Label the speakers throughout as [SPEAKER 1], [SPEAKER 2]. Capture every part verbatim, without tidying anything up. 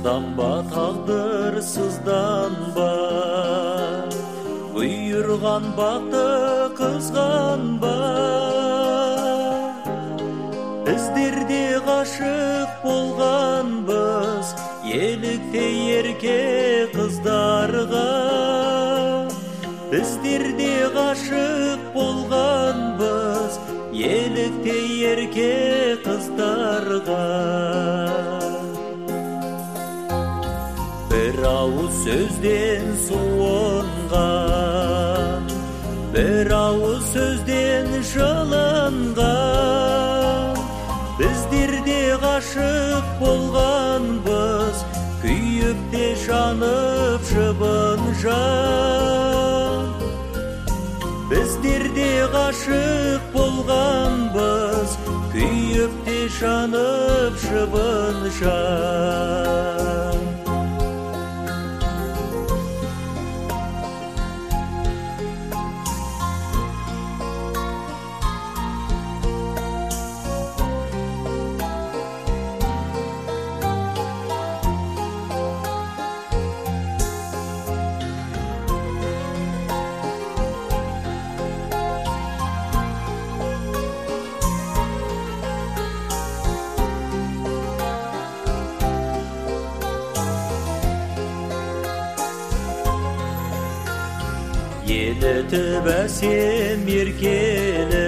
[SPEAKER 1] Сызданба тағдыр, сызданба, бұйырған бақты қызғанба. Біздер де ғашық болғанбыз, еліктей ерке қыздарға. Біздер де ғашық болғанбыз, еліктей ерке қыздарға. Bir ауыз сөзден суынған, bir ауыз сөзден жылынған. Біздер де ғашық болғанбыз, күйіп те жанып шыбын жан. Біздер де ғашық болғанбыз, күйіп те жанып шыбын жан. Елітіп әсем еркелі,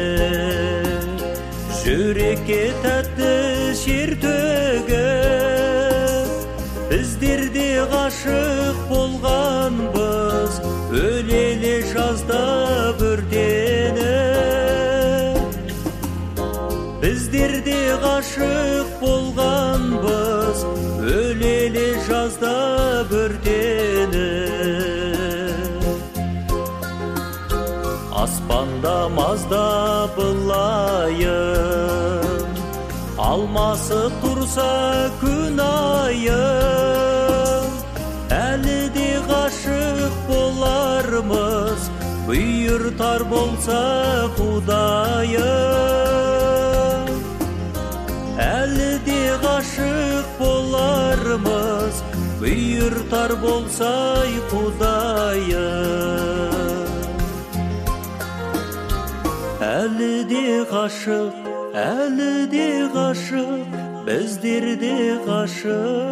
[SPEAKER 1] жүрекке тәтті шер төгіп. Біздер де ғашық болғанбыз, өлелі жазда өртеніп. Біздер де ғашық болғанбыз, өлелі жазда өртеніп. Аспанда мазда былайым, алмасы тұрса күн айым. Әлі де ғашық болармыз, бұйыртар болса Құдайым. Әлі де ғашық болармыз, бұйыртар болса Құдайым. Әлі де ғашық, әлі де ғашық, біздер де ғашық.